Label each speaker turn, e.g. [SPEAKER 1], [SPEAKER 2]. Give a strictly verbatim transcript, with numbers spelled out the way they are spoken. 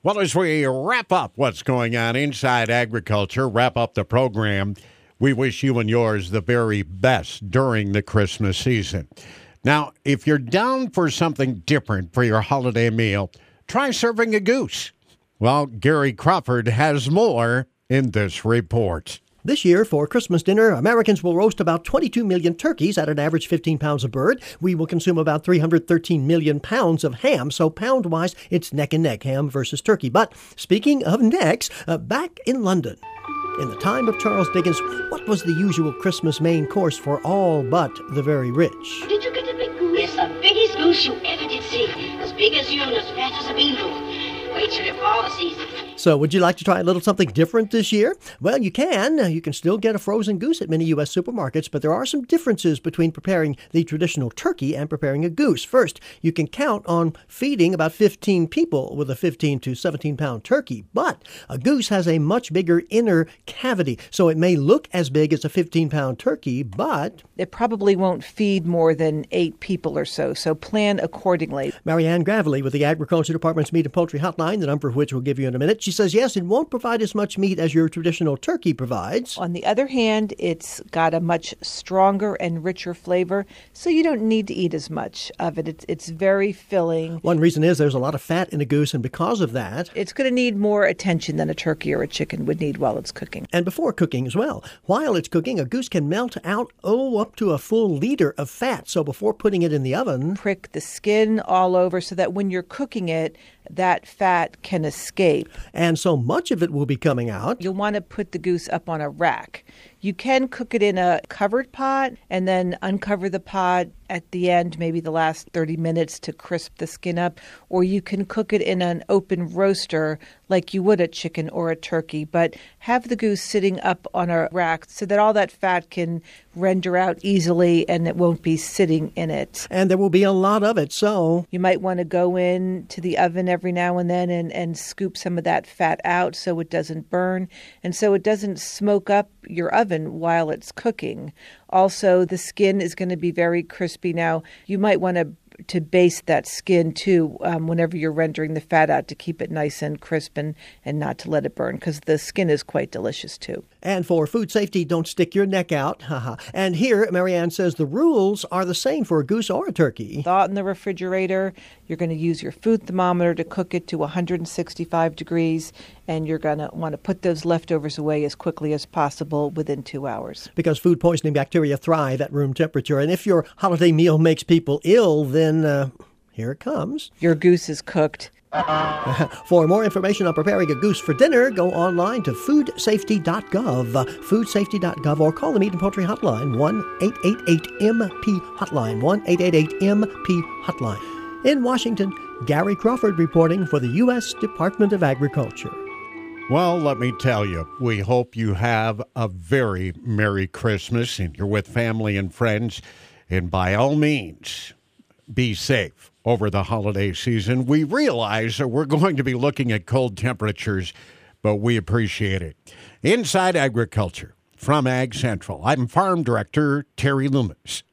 [SPEAKER 1] Well, as we wrap up what's going on inside agriculture, wrap up the program, we wish you and yours the very best during the Christmas season. Now, if you're down for something different for your holiday meal, try serving a goose. Well, Gary Crawford has more in this report.
[SPEAKER 2] This year, for Christmas dinner, Americans will roast about twenty-two million turkeys at an average fifteen pounds a bird. We will consume about three hundred thirteen million pounds of ham, so pound-wise, it's neck and neck, ham versus turkey. But speaking of necks, uh, back in London, in the time of Charles Dickens, what was the usual Christmas main course for all but the very rich?
[SPEAKER 3] Did you get a big goose? Yes, the biggest goose you ever did see. As big as you and as fat as a beetle. Wait till the fall season.
[SPEAKER 2] So would you like to try a little something different this year? Well, you can. You can still get a frozen goose at many U S supermarkets, but there are some differences between preparing the traditional turkey and preparing a goose. First, you can count on feeding about fifteen people with a fifteen to seventeen pound turkey, but a goose has a much bigger inner cavity, so it may look as big as a fifteen pound turkey, but
[SPEAKER 4] it probably won't feed more than eight people or so, so plan accordingly.
[SPEAKER 2] Marianne Gravely with the Agriculture Department's Meat and Poultry Hotline, the number of which we'll give you in a minute. She says, yes, it won't provide as much meat as your traditional turkey provides.
[SPEAKER 4] On the other hand, it's got a much stronger and richer flavor, so you don't need to eat as much of it. It's, it's very filling.
[SPEAKER 2] One reason is there's a lot of fat in a goose, and because of that,
[SPEAKER 4] it's going to need more attention than a turkey or a chicken would need while it's cooking.
[SPEAKER 2] And before cooking as well. While it's cooking, a goose can melt out, oh, up to a full liter of fat. So before putting it in the oven,
[SPEAKER 4] prick the skin all over so that when you're cooking it, that fat can escape.
[SPEAKER 2] And so much of it will be coming out.
[SPEAKER 4] You'll want to put the goose up on a rack. You can cook it in a covered pot and then uncover the pot at the end, maybe the last thirty minutes to crisp the skin up. Or you can cook it in an open roaster like you would a chicken or a turkey. But have the goose sitting up on a rack so that all that fat can render out easily and it won't be sitting in it.
[SPEAKER 2] And there will be a lot of it, so
[SPEAKER 4] you might want to go in to the oven every now and then and, and scoop some of that fat out so it doesn't burn and so it doesn't smoke up your oven while it's cooking. Also, the skin is going to be very crispy. Now, you might want to to baste that skin too um, whenever you're rendering the fat out to keep it nice and crisp and, and not to let it burn because the skin is quite delicious too.
[SPEAKER 2] And for food safety, don't stick your neck out. And here, Marianne says the rules are the same for a goose or a turkey.
[SPEAKER 4] Thaw it in the refrigerator. You're going to use your food thermometer to cook it to one hundred sixty-five degrees, and you're going to want to put those leftovers away as quickly as possible within two hours.
[SPEAKER 2] Because food poisoning bacteria thrive at room temperature, and if your holiday meal makes people ill, then uh, here it comes.
[SPEAKER 4] Your goose is cooked.
[SPEAKER 2] For more information on preparing a goose for dinner, go online to food safety dot gov, food safety dot gov, or call the Meat and Poultry Hotline, one eight eight eight M P Hotline, one eight eight eight M P Hotline. In Washington, Gary Crawford reporting for the U S Department of Agriculture.
[SPEAKER 1] Well, let me tell you, we hope you have a very Merry Christmas and you're with family and friends. And by all means, be safe over the holiday season. We realize that we're going to be looking at cold temperatures, but we appreciate it. Inside Agriculture from Ag Central, I'm Farm Director Terry Loomis.